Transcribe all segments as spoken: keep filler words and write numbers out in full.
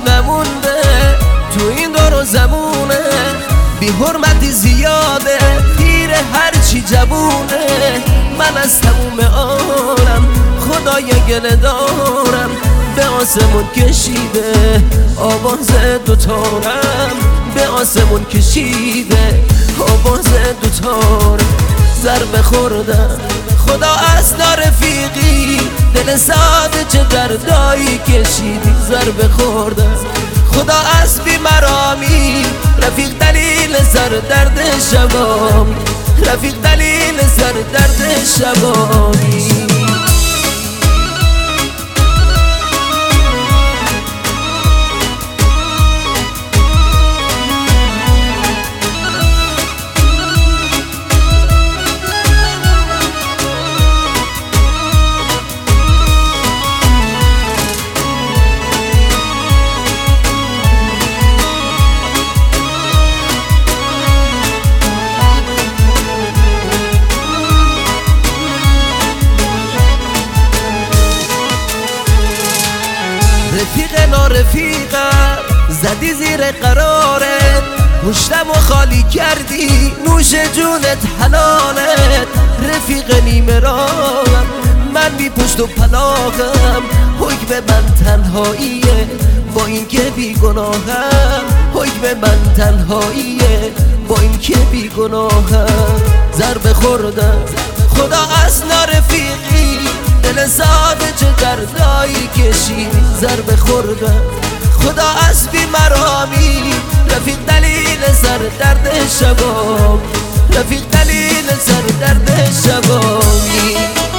نمونده تو این دور و زمونه، بی حرمتی زیاده پیر هرچی جوونه. من از تموم عالم خدای گله دارم، به آسمون کشیده آواز دوتارم، به آسمون کشیده آواز دوتارم. ضربه خوردم خدا اصلا رفیقی، دل ساده چه دردایی کشیدی. ضربه خوردم خدا از بیمرامی، رفیق دلیل سر درد شبامی، رفیق دلیل سر درد شبامی. رفیق نارفیقم زدی زیر قرارت، پشتم و خالی کردی نوش جونت حلالت. رفیق نیمه راهم من بی پشت و پناهم، حکم من تنهاییه با این که بی گناهم، حکم من تنهاییه با این که بی گناهم. ضربه خوردم خدا اصلا رفیقی، دل ساده چه دردایی کشیدی. ضربه خوردم خدا از بیمرامی، رفیق دلیل سر درد شبام، رفیق دلیل سر درد شبامی.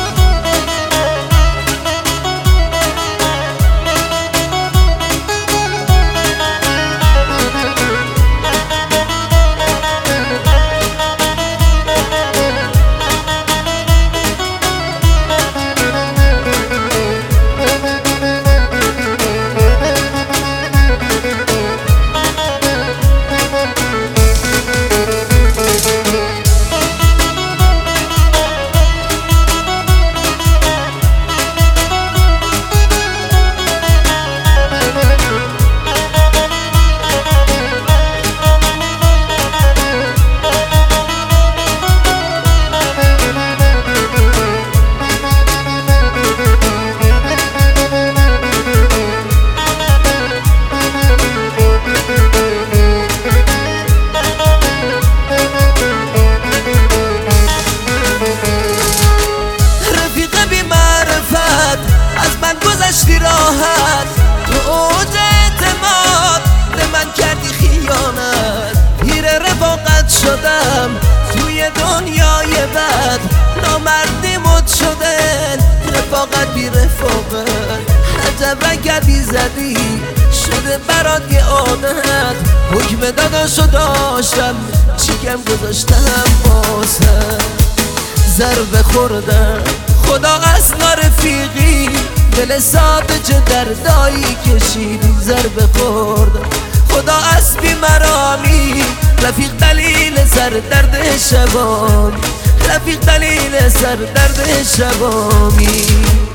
راحت تو اوج اعتماد به من کردی خیانت، پیر رفاقت شدم توی دنیای بد، نامردی مد شده رفاقت بی رفاقت. عجب رگبی زدی شده برات یه عادت، حکم داداشو داشتم چیکم گذاشتم باسم. ضربه خوردم خدا اصلا رفیقی، دل ساده چه دردایی کشیدی. ضربه خوردم خدا از بیمرامی، رفیق دلیل سر درد شبامی، رفیق دلیل سر درد شبامی.